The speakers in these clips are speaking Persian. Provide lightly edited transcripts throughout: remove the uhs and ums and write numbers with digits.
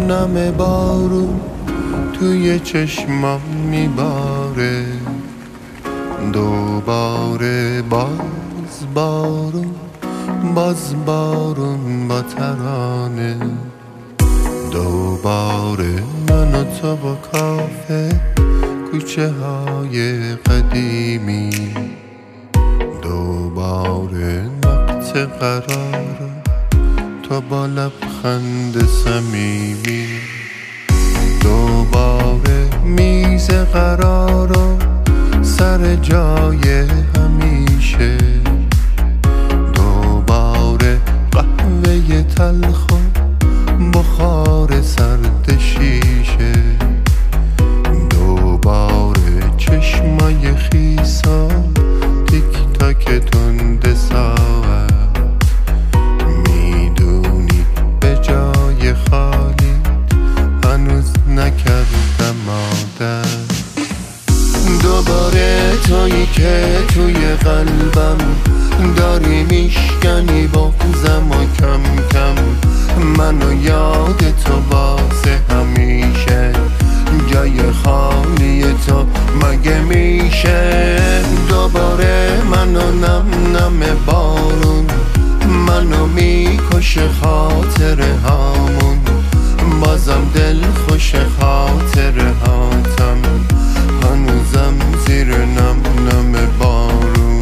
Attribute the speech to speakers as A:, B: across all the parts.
A: نم بارون توی چشمام میباره، دوباره باز بارون، باز بارون با ترانه، دوباره من و تو با کافه کوچه های قدیمی، دوباره وقت قرار تو با لبخند صمیمی، دوباره میز قرار و سر جای همیشه، دوباره قهوه تلخ و بخار سرد شیشه، دوباره چشمای خیسا تیک تاک تند ساعت، میدونی به جای خالی هنوز نکردم عادت، دوباره تویی که توی قلبم داری میشکنی بغضم و کم کم منو یاد تو واسه همیشه، جای خالی تو مگه میشه، دوباره منو نم نم بارون منو میکشه خاطره هامون، بازم دل خوش خاطره هاتم هنوزم زیر نم نم بارون.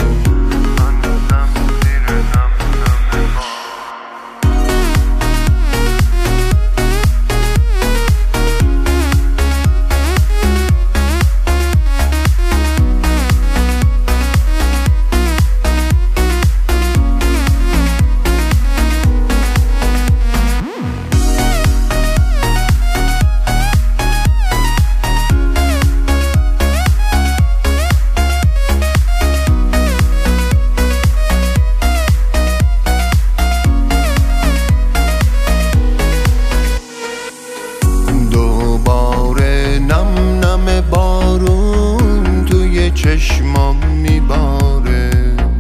A: بارون توی چشمام میباره،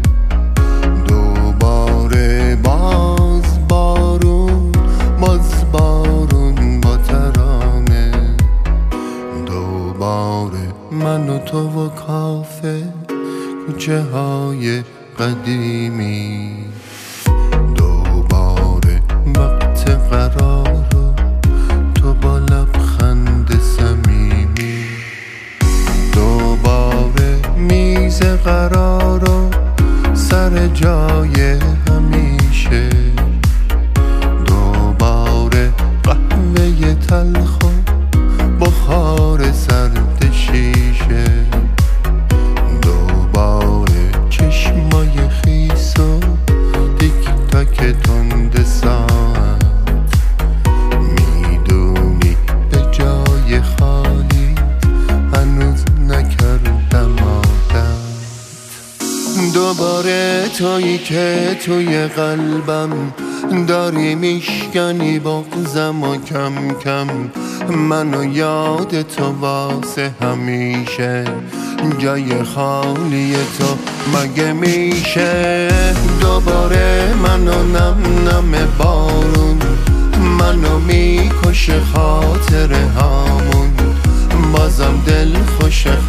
A: دوباره باز بارون، باز بارون با ترانه، دوباره من و تو و کافه کوچه های قدیمی، دوباره وقت قرار تو با لبخند صمیمی، دوباره میز قرار و سر جای همیشه، دوباره قهوه تلخ و بخار سرد شیشه، دوباره چشمای خیس و تیک تاک تند ساعت، میدونی به جای خالی هنوز نکردم عادت، دوباره تویی که توی قلبم داری میشکنی بغضم و کم کم منو یاد تو واسه همیشه، جای خالی تو مگه میشه، دوباره منو نم نم بارون منو میکشه خاطره هامون، بازم دل خوش